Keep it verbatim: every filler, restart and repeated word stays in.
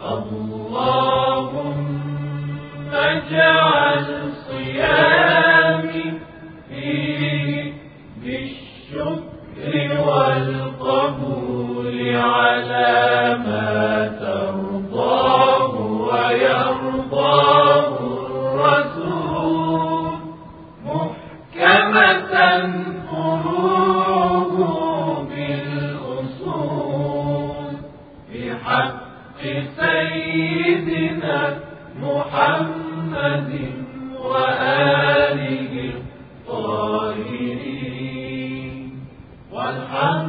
اللهم اجعل صيامي فيه بالشكر والقبول على ما ترضاه ويرضاه الرسول محكمة فروعه بالأصول بحق سيدنا محمد وآله الطاهرين والحمد